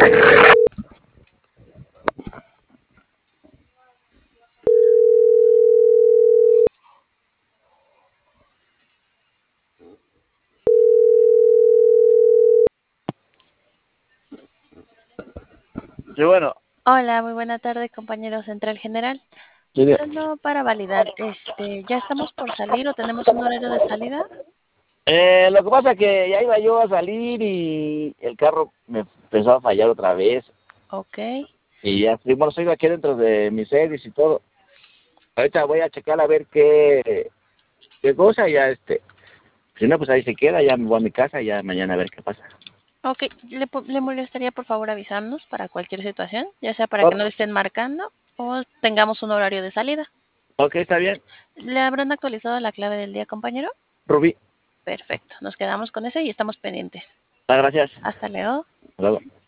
Sí, bueno, Hola, muy buena tarde, compañero Central General. sí, Solo para validar, ¿ya estamos por salir o tenemos un horario de salida? lo que pasa es que ya iba yo a salir y el carro me empezó a fallar otra vez. Ok, Y ya estoy, bueno, estoy aquí dentro de mi service y todo. Ahorita voy a checar a ver qué cosa y ya si no, pues ahí se queda, ya me voy a mi casa y ya mañana a ver qué pasa. ok. ¿Le molestaría por favor avisarnos para cualquier situación, ya sea para que Ok, no le estén marcando o tengamos un horario de salida? ok, está bien. ¿Le habrán actualizado la clave del día, compañero? Rubí, Perfecto, nos quedamos con ese y estamos pendientes. gracias. Hasta luego. Hasta luego.